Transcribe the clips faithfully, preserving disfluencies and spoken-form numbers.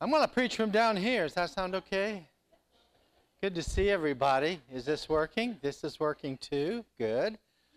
I'm going to preach from down here. Does that sound okay? Good to see everybody. Is this working? This is working too. Good.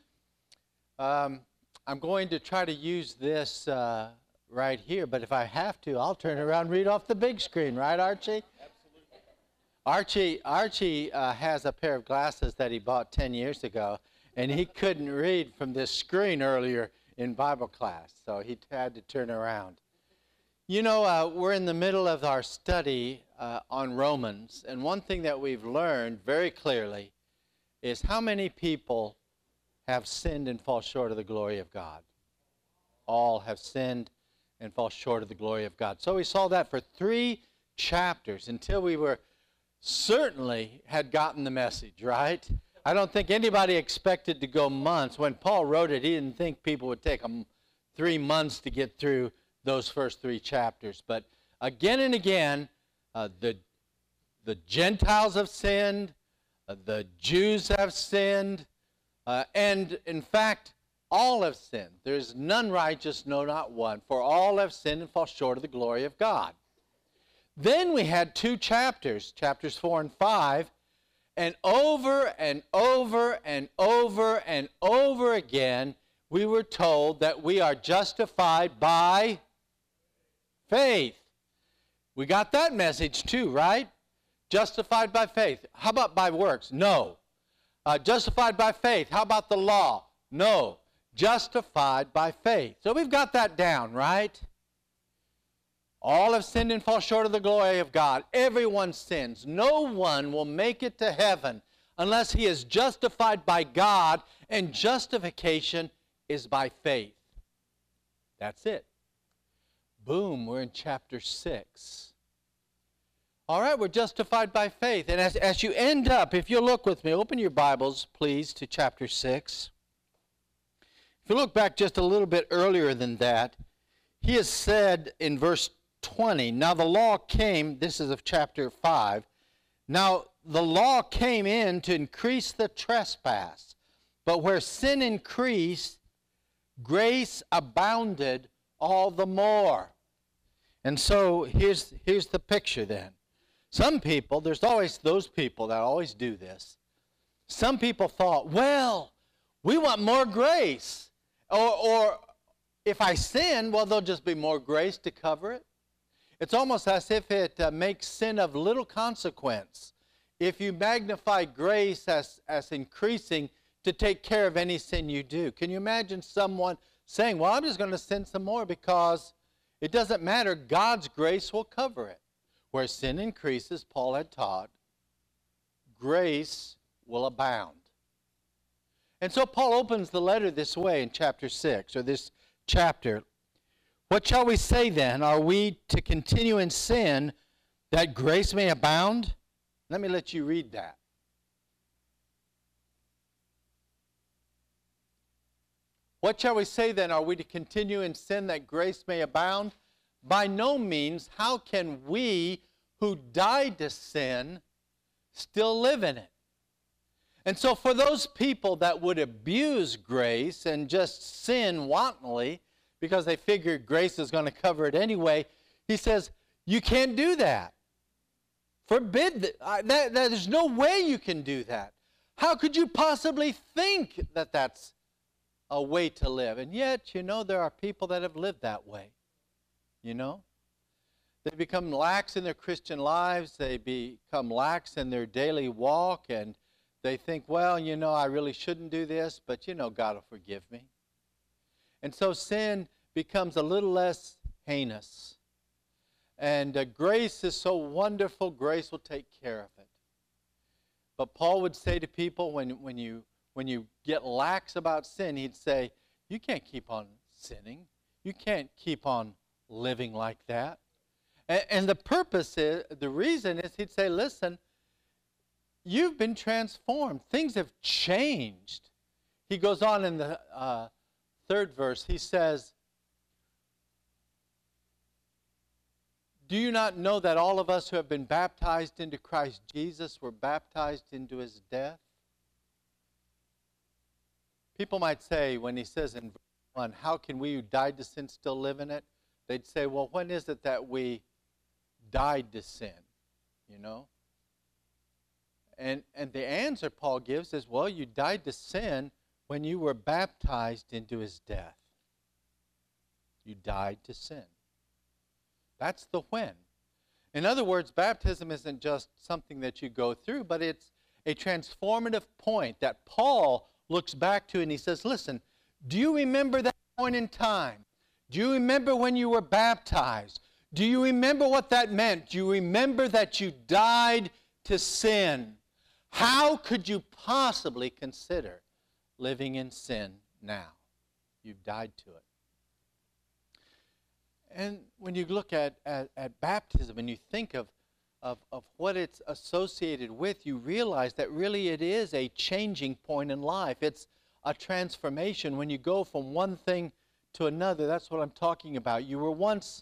Um, I'm going to try to use this uh, right here, but if I have to, I'll turn around and read off the big screen. Right, Archie? Absolutely. Archie, Archie uh, has a pair of glasses that he bought ten years ago, and he couldn't read from this screen earlier in Bible class, so he had to turn around. You know, uh, we're in the middle of our study uh, on Romans, and one thing that we've learned very clearly is how many people have sinned and fall short of the glory of God. All have sinned and fall short of the glory of God. So we saw that for three chapters until we were certainly had gotten the message, right? I don't think anybody expected to go months. When Paul wrote it, he didn't think people would take them three months to get through those first three chapters. But again and again, uh, the, the Gentiles have sinned, uh, the Jews have sinned, uh, and in fact, all have sinned. There is none righteous, no, not one, for all have sinned and fall short of the glory of God. Then we had two chapters, chapters four and five, and over and over and over and over again, we were told that we are justified by faith. We got that message too, right? Justified by faith. How about by works? No. Uh, justified by faith. How about the law? No. Justified by faith. So we've got that down, right? All have sinned and fall short of the glory of God. Everyone sins. No one will make it to heaven unless he is justified by God, and justification is by faith. That's it. Boom, we're in chapter six. All right, we're justified by faith. And as, as you end up, if you look with me, open your Bibles, please, to chapter six. If you look back just a little bit earlier than that, he has said in verse twenty, now the law came, this is of chapter five, now the law came in to increase the trespass, but where sin increased, grace abounded all the more. And so here's, here's the picture then. Some people, there's always those people that always do this. Some people thought, well, we want more grace. Or, or if I sin, well, there'll just be more grace to cover it. It's almost as if it uh, makes sin of little consequence if you magnify grace as, as increasing to take care of any sin you do. Can you imagine someone saying, well, I'm just going to sin some more because it doesn't matter, God's grace will cover it. Where sin increases, Paul had taught, grace will abound. And so Paul opens the letter this way in chapter six, or this chapter. What shall we say then? Are we to continue in sin that grace may abound? Let me let you read that. What shall we say then? Are we to continue in sin that grace may abound? By no means. How can we who died to sin still live in it? And so for those people that would abuse grace and just sin wantonly because they figured grace is going to cover it anyway, he says, you can't do that. Forbid that, uh, that, that. There's no way you can do that. How could you possibly think that that's a way to live? And yet, you know, there are people that have lived that way. You know? They become lax in their Christian lives. They become lax in their daily walk. And they think, well, you know, I really shouldn't do this, but, you know, God will forgive me. And so sin becomes a little less heinous. And uh, grace is so wonderful, grace will take care of it. But Paul would say to people, when, when, you, when you get lax about sin, he'd say, you can't keep on sinning. You can't keep on living like that. And, and the purpose is, the reason is, he'd say, listen, you've been transformed. Things have changed. He goes on in the uh, third verse, he says, do you not know that all of us who have been baptized into Christ Jesus were baptized into his death? People might say, when he says in verse one, how can we who died to sin still live in it? They'd say, well, when is it that we died to sin, you know? And, and the answer Paul gives is, well, you died to sin when you were baptized into his death. You died to sin. That's the when. In other words, baptism isn't just something that you go through, but it's a transformative point that Paul looks back to and he says, listen, do you remember that point in time? Do you remember when you were baptized? Do you remember what that meant? Do you remember that you died to sin? How could you possibly consider living in sin now? You've died to it. And when you look at, at, at baptism and you think of, of, of what it's associated with, you realize that really it is a changing point in life. It's a transformation. When you go from one thing to another, that's what I'm talking about. You were once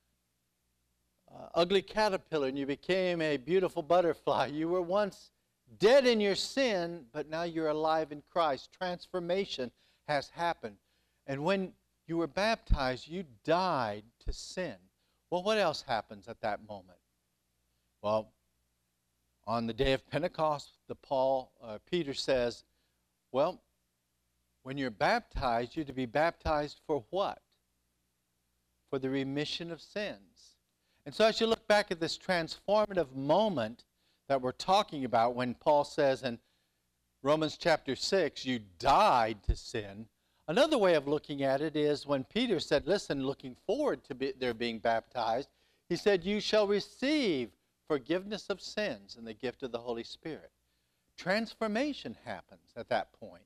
uh, ugly caterpillar and you became a beautiful butterfly. You were once dead in your sin, but now you're alive in Christ. Transformation has happened. And when you were baptized, you died to sin. Well, what else happens at that moment? Well, on the day of Pentecost, the Paul, uh, Peter says, well, when you're baptized, you're to be baptized for what? For the remission of sins. And so as you look back at this transformative moment that we're talking about when Paul says in Romans chapter six, you died to sin, another way of looking at it is when Peter said, listen, looking forward to be, their being baptized, he said, you shall receive forgiveness of sins and the gift of the Holy Spirit. Transformation happens at that point.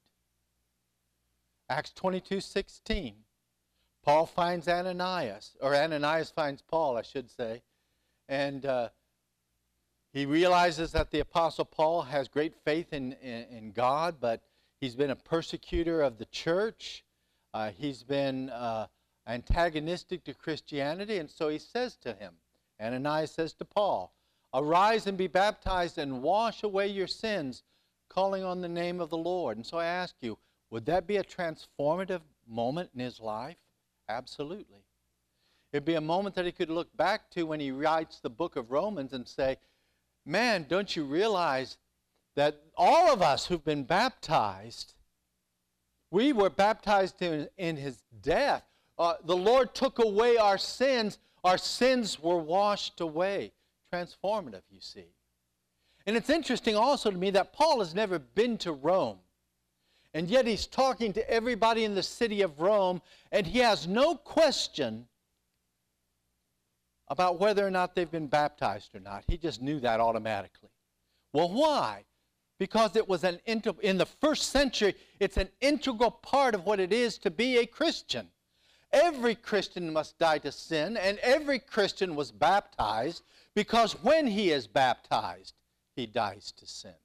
Acts twenty-two sixteen. Paul finds Ananias, or Ananias finds Paul, I should say, and uh, he realizes that the Apostle Paul has great faith in, in, in God, but he's been a persecutor of the church. Uh, he's been uh, antagonistic to Christianity, and so he says to him, Ananias says to Paul, arise and be baptized and wash away your sins, calling on the name of the Lord. And so I ask you, would that be a transformative moment in his life? Absolutely. It'd be a moment that he could look back to when he writes the book of Romans and say, man, don't you realize that all of us who've been baptized, we were baptized in, in his death. Uh, the Lord took away our sins. Our sins were washed away. Transformative, you see. And it's interesting also to me that Paul has never been to Rome. And yet he's talking to everybody in the city of Rome, and he has no question about whether or not they've been baptized or not. He just knew that automatically. Well, why? Because it was an integral, in the first century, it's an integral part of what it is to be a Christian. Every Christian must die to sin, and every Christian was baptized, because when he is baptized, he dies to sin.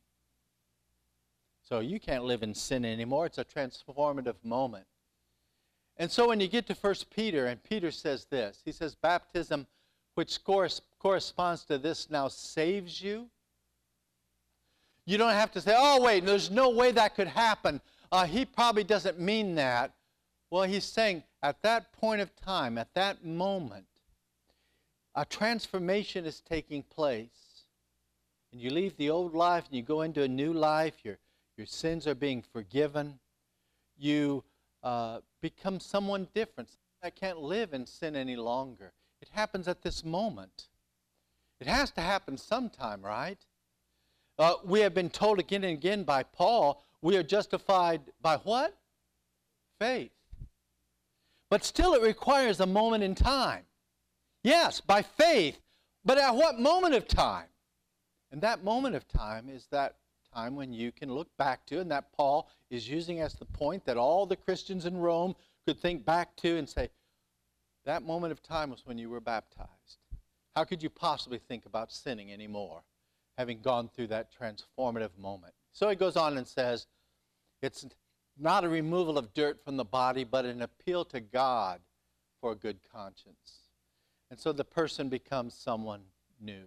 So you can't live in sin anymore. It's a transformative moment. And so when you get to First Peter, and Peter says this, he says, baptism, which corresponds to this, now saves you. You don't have to say, oh, wait, there's no way that could happen. Uh, he probably doesn't mean that. Well, he's saying at that point of time, at that moment, a transformation is taking place. And you leave the old life and you go into a new life. Your, your sins are being forgiven. You uh, become someone different. I can't live in sin any longer. It happens at this moment. It has to happen sometime, right? Uh, we have been told again and again by Paul, we are justified by what? Faith. But still it requires a moment in time. Yes, by faith, but at what moment of time? And that moment of time is that time when you can look back to, and that Paul is using as the point that all the Christians in Rome could think back to and say, that moment of time was when you were baptized. How could you possibly think about sinning anymore, having gone through that transformative moment? So he goes on and says, it's not a removal of dirt from the body, but an appeal to God for a good conscience. And so the person becomes someone new.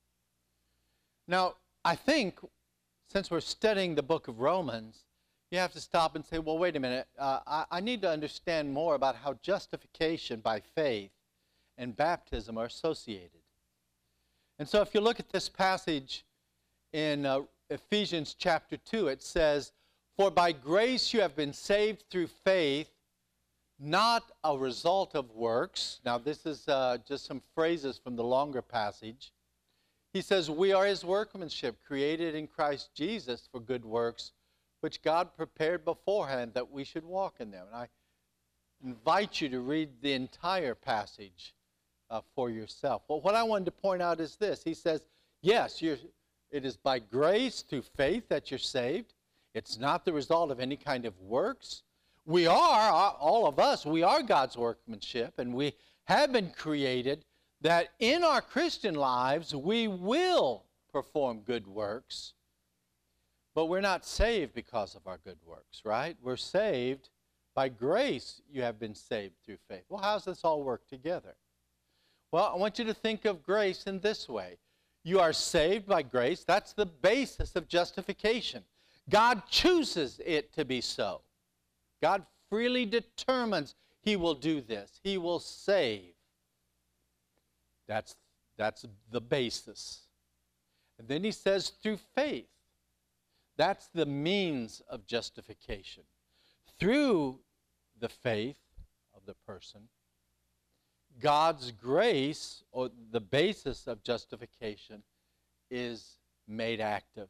Now, I think, since we're studying the book of Romans, you have to stop and say, well, wait a minute. Uh, I, I need to understand more about how justification by faith and baptism are associated. And so if you look at this passage in uh, Ephesians chapter two, it says, "For by grace you have been saved through faith, not a result of works." Now this is uh, just some phrases from the longer passage. He says, "We are his workmanship, created in Christ Jesus for good works, which God prepared beforehand that we should walk in them." And I invite you to read the entire passage uh, for yourself. Well, what I wanted to point out is this. He says, yes, you're, it is by grace through faith that you're saved. It's not the result of any kind of works. We are, all of us, we are God's workmanship, and we have been created that in our Christian lives we will perform good works. But we're not saved because of our good works, right? We're saved by grace. You have been saved through faith. Well, how does this all work together? Well, I want you to think of grace in this way. You are saved by grace. That's the basis of justification. God chooses it to be so. God freely determines he will do this. He will save. That's, that's the basis. And then he says through faith. That's the means of justification. Through the faith of the person, God's grace, or the basis of justification, is made active.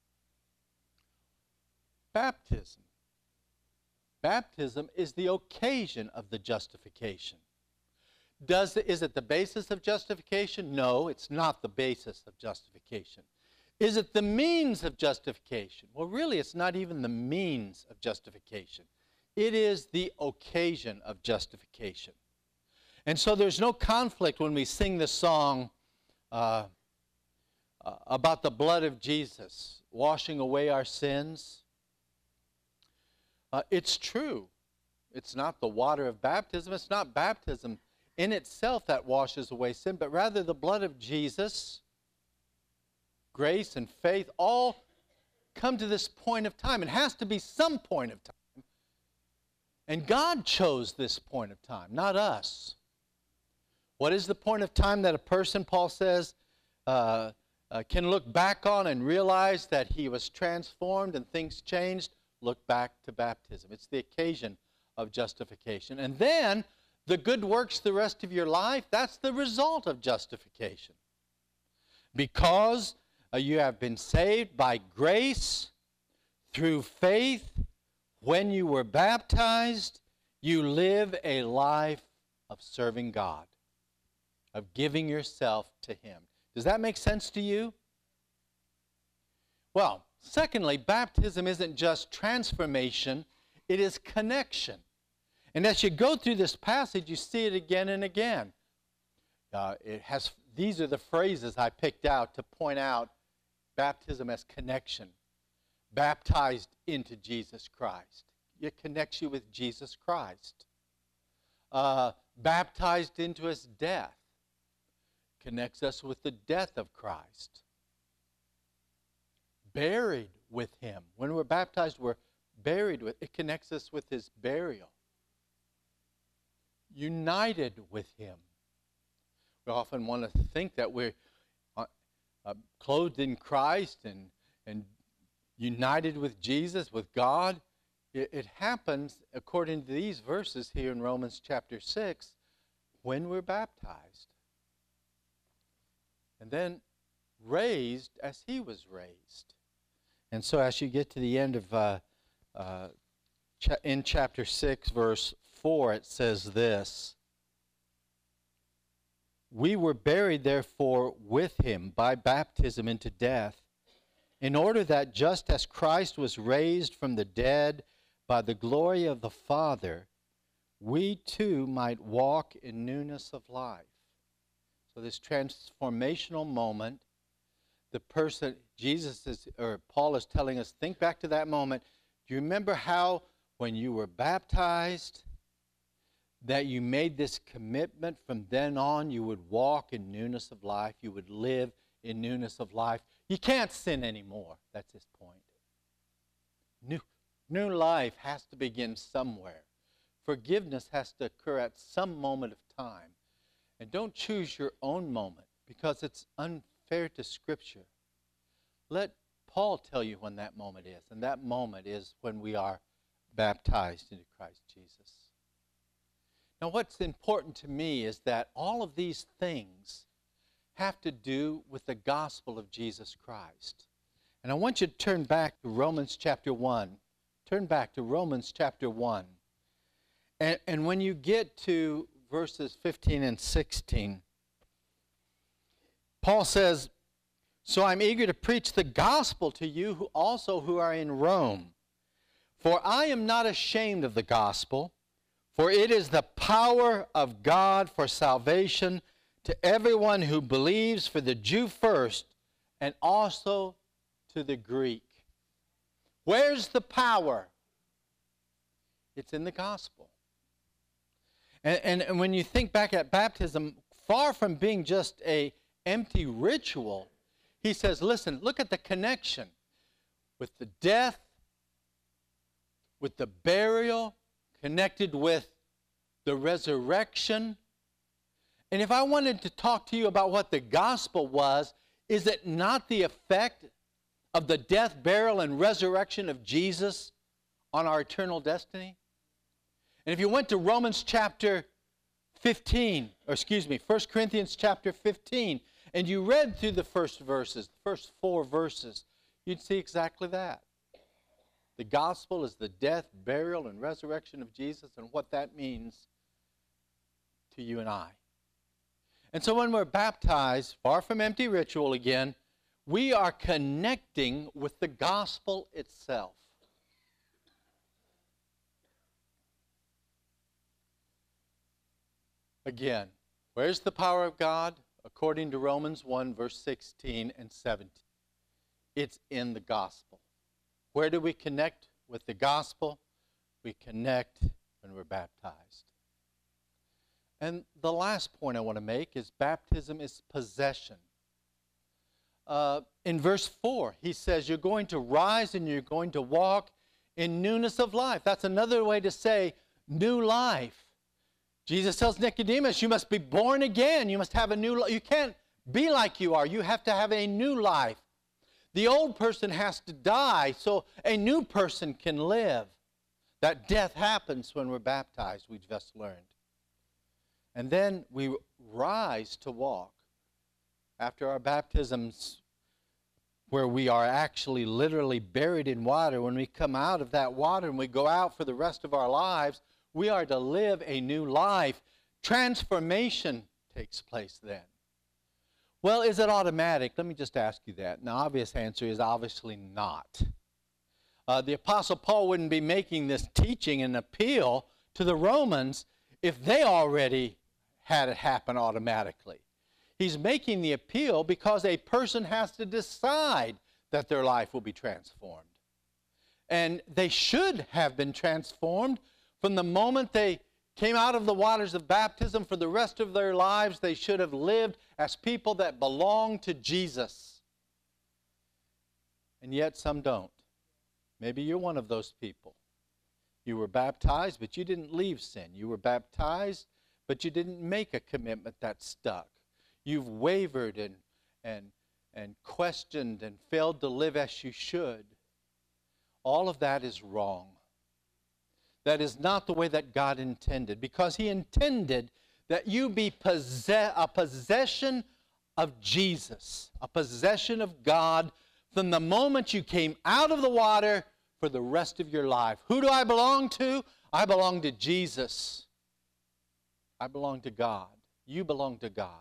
Baptism. Baptism is the occasion of the justification. Does, is it the basis of justification? No, it's not the basis of justification. Is it the means of justification? Well, really, it's not even the means of justification. It is the occasion of justification. And so there's no conflict when we sing the song uh, uh, about the blood of Jesus washing away our sins. Uh, it's true. It's not the water of baptism. It's not baptism in itself that washes away sin, but rather the blood of Jesus, grace and faith, all come to this point of time. It has to be some point of time. And God chose this point of time, not us. What is the point of time that a person, Paul says, uh, uh, can look back on and realize that he was transformed and things changed? Look back to baptism. It's the occasion of justification. And then the good works the rest of your life, that's the result of justification. Because uh, you have been saved by grace through faith, when you were baptized, you live a life of serving God, of giving yourself to him. Does that make sense to you? Well, secondly, baptism isn't just transformation, it is connection. And as you go through this passage, you see it again and again. Uh, it has, these are the phrases I picked out to point out baptism as connection. Baptized into Jesus Christ. It connects you with Jesus Christ. Uh, baptized into his death. Connects us with the death of Christ. Buried with him. When we're baptized, we're buried with, it connects us with his burial. United with him. We often want to think that we're uh, uh, clothed in Christ and, and united with Jesus, with God. It, it happens, according to these verses here in Romans chapter six, when we're baptized. And then raised as he was raised. And so as you get to the end of, uh, uh, cha- in chapter six, verse four, it says this: "We were buried, therefore, with him by baptism into death, in order that just as Christ was raised from the dead by the glory of the Father, we too might walk in newness of life." So this transformational moment, the person, Jesus is, or Paul is telling us, think back to that moment. Do you remember how when you were baptized, that you made this commitment from then on you would walk in newness of life, you would live in newness of life? You can't sin anymore. That's his point. New, new life has to begin somewhere. Forgiveness has to occur at some moment of time. And don't choose your own moment, because it's unfair. fair to Scripture, let Paul tell you when that moment is. And that moment is when we are baptized into Christ Jesus. Now, what's important to me is that all of these things have to do with the gospel of Jesus Christ. And I want you to turn back to Romans chapter one. Turn back to Romans chapter one. And, and when you get to verses fifteen and sixteen, Paul says, "So I'm eager to preach the gospel to you who also who are in Rome. For I am not ashamed of the gospel, for it is the power of God for salvation to everyone who believes, for the Jew first, and also to the Greek." Where's the power? It's in the gospel. And, and, and when you think back at baptism, far from being just an empty ritual, he says, listen, look at the connection with the death, with the burial, connected with the resurrection. And if I wanted to talk to you about what the gospel was, is it not the effect of the death, burial, and resurrection of Jesus on our eternal destiny? And if you went to Romans chapter fifteen, or excuse me, First Corinthians chapter fifteen, and you read through the first verses, the first four verses, you'd see exactly that. The gospel is the death, burial, and resurrection of Jesus, and what that means to you and I. And so when we're baptized, far from empty ritual again, we are connecting with the gospel itself. Again, where's the power of God? According to Romans one, verse sixteen and seventeen. It's in the gospel. Where do we connect with the gospel? We connect when we're baptized. And the last point I want to make is baptism is possession. Uh, in verse four, he says, you're going to rise and you're going to walk in newness of life. That's another way to say new life. Jesus tells Nicodemus, you must be born again. You must have a new life. You can't be like you are. You have to have a new life. The old person has to die so a new person can live. That death happens when we're baptized, we just learned. And then we rise to walk. After our baptisms, where we are actually literally buried in water, when we come out of that water and we go out for the rest of our lives, we are to live a new life. Transformation takes place then. Well, is it automatic? Let me just ask you that. And the obvious answer is obviously not. Uh, the Apostle Paul wouldn't be making this teaching and appeal to the Romans if they already had it happen automatically. He's making the appeal because a person has to decide that their life will be transformed. And they should have been transformed from the moment they came out of the waters of baptism. For the rest of their lives, they should have lived as people that belong to Jesus. And yet some don't. Maybe you're one of those people. You were baptized, but you didn't leave sin. You were baptized, but you didn't make a commitment that stuck. You've wavered and, and, and questioned and failed to live as you should. All of that is wrong. That is not the way that God intended, because He intended that you be possess- a possession of Jesus, a possession of God from the moment you came out of the water for the rest of your life. Who do I belong to? I belong to Jesus. I belong to God. You belong to God.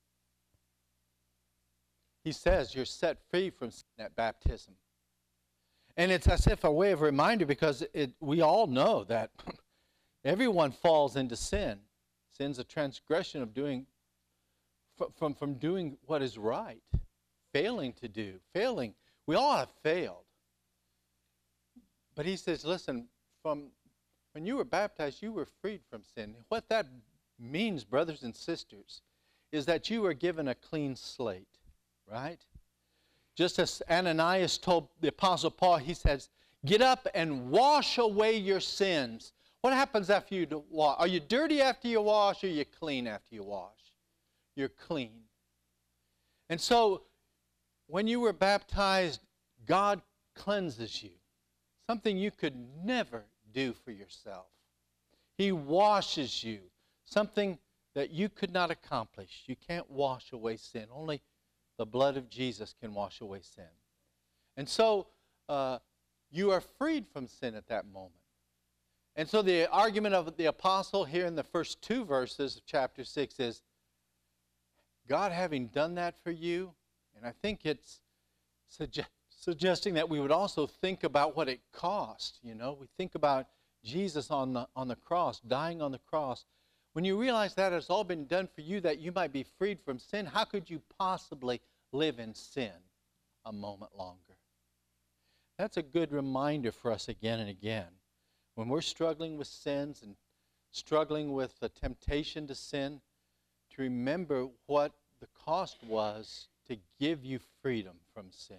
He says you're set free from sin at baptism. And it's as if a way of reminder, because it, we all know that everyone falls into sin. Sin's a transgression of doing, from, from doing what is right, failing to do, failing. We all have failed. But he says, listen, from when you were baptized, you were freed from sin. What that means, brothers and sisters, is that you were given a clean slate, right? Just as Ananias told the Apostle Paul, he says, get up and wash away your sins. What happens after you wash? Are you dirty after you wash, or are you clean after you wash? You're clean. And so when you were baptized, God cleanses you, something you could never do for yourself. He washes you, something that you could not accomplish. You can't wash away sin. Only the blood of Jesus can wash away sin. And so uh, you are freed from sin at that moment. And so the argument of the apostle here in the first two verses of chapter six is, God having done that for you, and I think it's suge- suggesting that we would also think about what it cost. You know, we think about Jesus on the, on the cross, dying on the cross. When you realize that it's all been done for you, that you might be freed from sin, how could you possibly live in sin a moment longer? That's a good reminder for us again and again. When we're struggling with sins and struggling with the temptation to sin, to remember what the cost was to give you freedom from sin.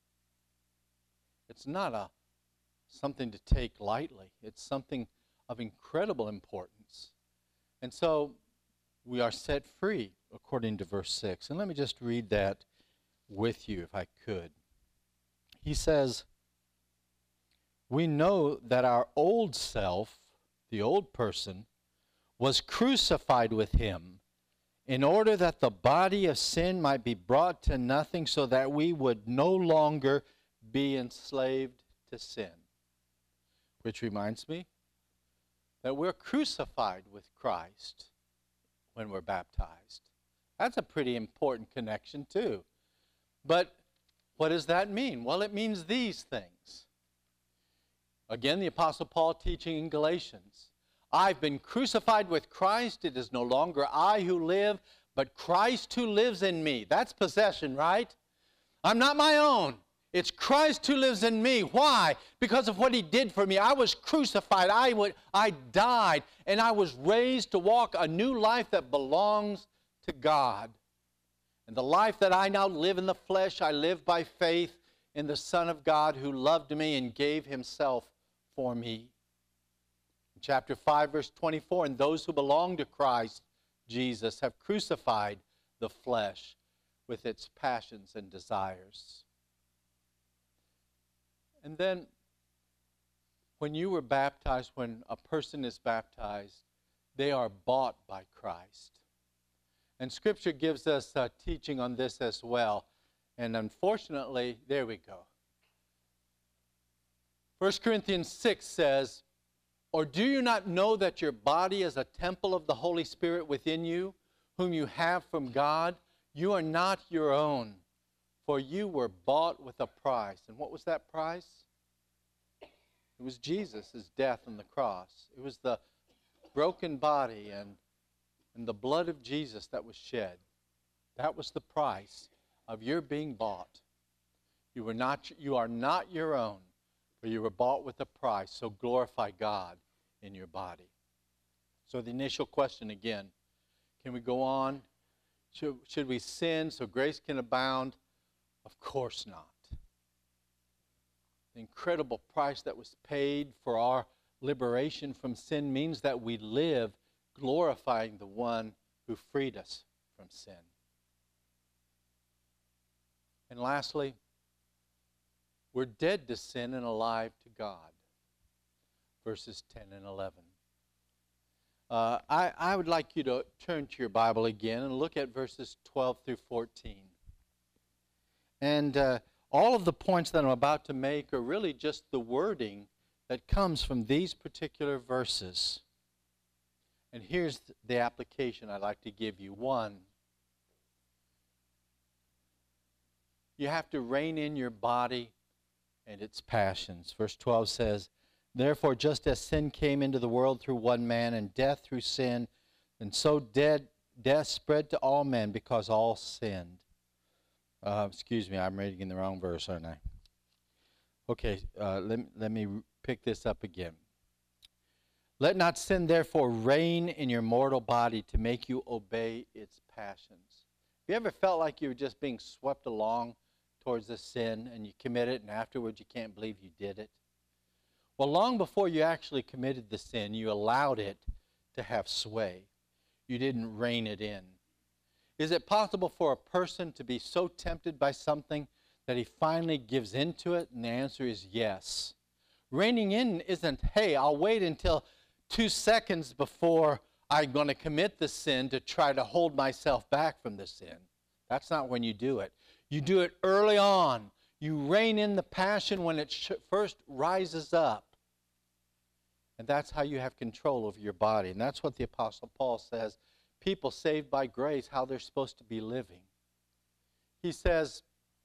It's not a something to take lightly. It's something of incredible importance. And so we are set free according to verse six. And let me just read that with you if I could. He says, we know that our old self, the old person, was crucified with him in order that the body of sin might be brought to nothing, so that we would no longer be enslaved to sin. Which reminds me that we're crucified with Christ when we're baptized. That's a pretty important connection too. But what does that mean? Well, it means these things. Again, the Apostle Paul teaching in Galatians. I've been crucified with Christ. It is no longer I who live, but Christ who lives in me. That's possession, right? I'm not my own. It's Christ who lives in me. Why? Because of what he did for me. I was crucified. I, would, I died, and I was raised to walk a new life that belongs to God. And the life that I now live in the flesh, I live by faith in the Son of God who loved me and gave himself for me. In chapter five, verse twenty-four, and those who belong to Christ Jesus have crucified the flesh with its passions and desires. And then, when you were baptized, when a person is baptized, they are bought by Christ. And Scripture gives us uh, teaching on this as well. And unfortunately, there we go. First Corinthians six says, or do you not know that your body is a temple of the Holy Spirit within you, whom you have from God? You are not your own, for you were bought with a price. And what was that price? It was Jesus' death on the cross. It was the broken body and, and the blood of Jesus that was shed. That was the price of your being bought. You were not, you are not your own, for you were bought with a price. So glorify God in your body. So the initial question again, can we go on? Should, should we sin so grace can abound? Of course not. The incredible price that was paid for our liberation from sin means that we live glorifying the one who freed us from sin. And lastly, we're dead to sin and alive to God. Verses ten and eleven. Uh, I, I would like you to turn to your Bible again and look at verses twelve through fourteen. And uh, all of the points that I'm about to make are really just the wording that comes from these particular verses. And here's the application I'd like to give you. One, you have to rein in your body and its passions. Verse twelve says, therefore, just as sin came into the world through one man, and death through sin, and so dead, death spread to all men because all sinned. Uh, excuse me, I'm reading in the wrong verse, aren't I? Okay, uh, let, let me pick this up again. Let not sin therefore reign in your mortal body to make you obey its passions. Have you ever felt like you were just being swept along towards a sin and you commit it and afterwards you can't believe you did it? Well, long before you actually committed the sin, you allowed it to have sway. You didn't rein it in. Is it possible for a person to be so tempted by something that he finally gives into it? And the answer is yes. Reining in isn't, hey, I'll wait until two seconds before I'm going to commit the sin to try to hold myself back from the sin. That's not when you do it. You do it early on. You rein in the passion when it sh- first rises up. And that's how you have control over your body. And that's what the Apostle Paul says, people saved by grace, how they're supposed to be living. He says,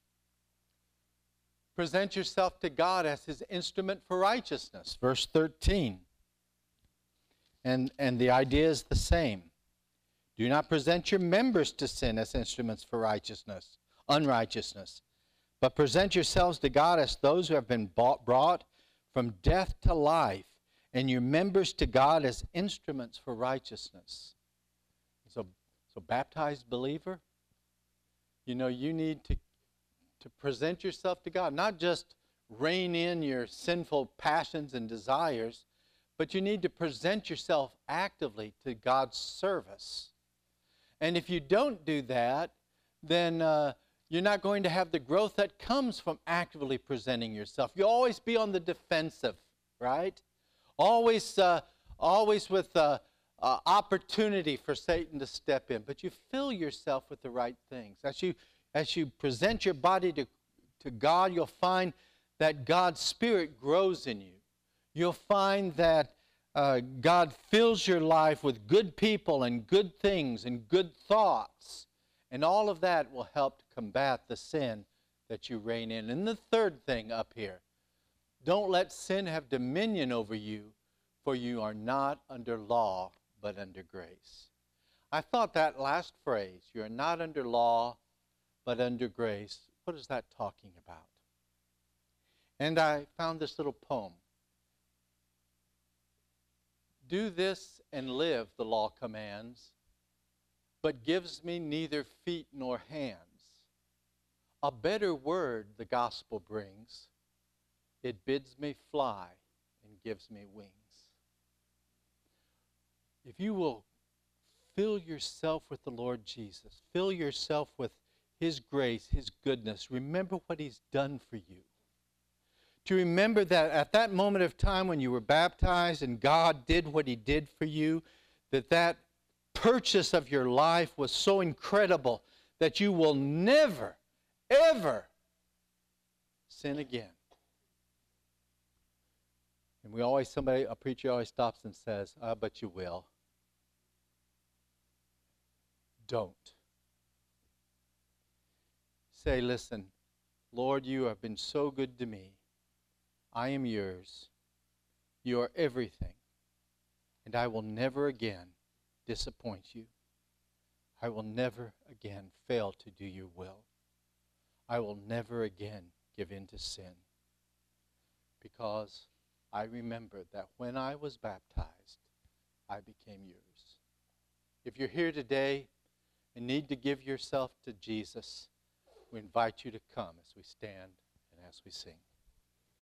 present yourself to God as his instrument for righteousness. Verse thirteen. And, and the idea is the same. Do not present your members to sin as instruments for righteousness, unrighteousness, but present yourselves to God as those who have been bought, brought from death to life, and your members to God as instruments for righteousness. So, so baptized believer, you know, you need to, to present yourself to God, not just rein in your sinful passions and desires, but you need to present yourself actively to God's service. And if you don't do that, then uh, you're not going to have the growth that comes from actively presenting yourself. You'll always be on the defensive, right? Always, uh, always with uh, uh, opportunity for Satan to step in. But you fill yourself with the right things. As you, as you present your body to, to God, you'll find that God's Spirit grows in you. You'll find that uh, God fills your life with good people and good things and good thoughts. And all of that will help to combat the sin that you rein in. And the third thing up here, don't let sin have dominion over you, for you are not under law, but under grace. I thought that last phrase, you are not under law, but under grace, what is that talking about? And I found this little poem. Do this and live, the law commands, but gives me neither feet nor hands. A better word the gospel brings. It bids me fly and gives me wings. If you will fill yourself with the Lord Jesus, fill yourself with his grace, his goodness, remember what he's done for you. To remember that at that moment of time when you were baptized and God did what he did for you, that that purchase of your life was so incredible that you will never, ever sin again. And we always, somebody, a preacher always stops and says, ah, but you will. Don't. Say, listen, Lord, you have been so good to me. I am yours. You are everything. And I will never again disappoint you. I will never again fail to do your will. I will never again give in to sin. Because I remember that when I was baptized, I became yours. If you're here today and need to give yourself to Jesus, we invite you to come as we stand and as we sing.